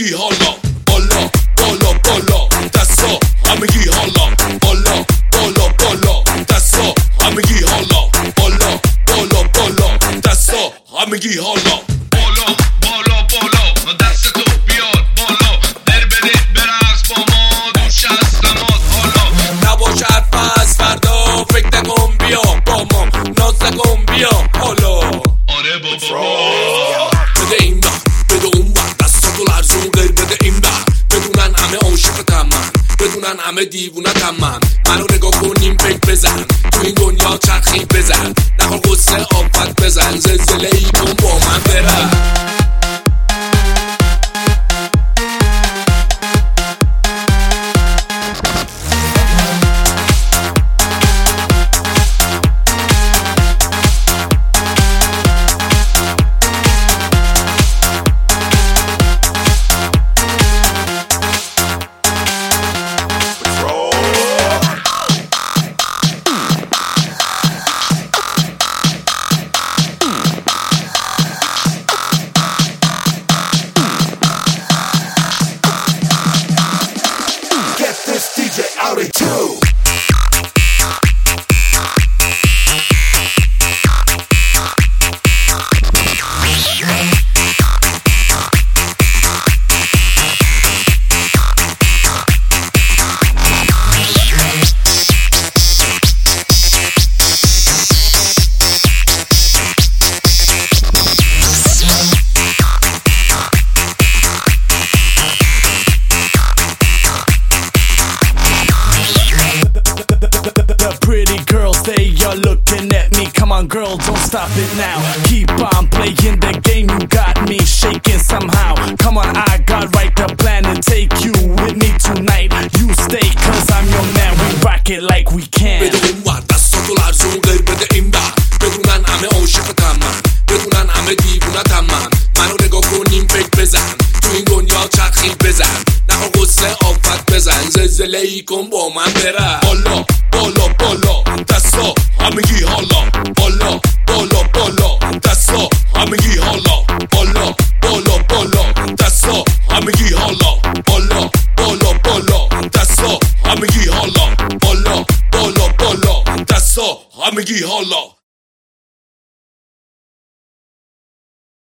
همگی حالا بالا بالا بالا دستا همگی حالا بالا بالا بالا دستا همگی حالا بالا بالا بالا دستا همگی حالا بالا بالا بالا دست تو بیار بالا در بده برقص با ما دوش از نماز حالا نباشه حرف از فردا فکر نکن بیا با ما ناز نکن بیا حالا آره بابا بده این بر بده اون بر دستاتو لرزون غیر بده این بر بدونن همه عاشقتم من بدونن همه دیوونتم منو نگاه کنیم فکر بزن تو این دنیا چرخی بزن نخواه قصه آفت بزن زلزله ای کن با من برم You're looking at me, come on girl, don't stop it now. Keep on playing the game, you got me shaking somehow. Come on, I got right the plan to take you with me tonight. You stay cause I'm your man, we rock it like we can. بده اون ور دستاتو لرزون غیر بده این بر بدونن همه عاشقتم من بدونن همه دیوونتم منو نگاه کنیم فکر بزن تو این دنیا چرخی بزن نخواه قصه آفت بزن زلزله ای کن با من برم بالا بالا بالا دستا همگی حالا بالا بالا بالا دستا همگی حالا بالا بالا بالا دستا همگی حالا بالا بالا بالا دستا همگی حالا بالا بالا بالا دستا همگی حالا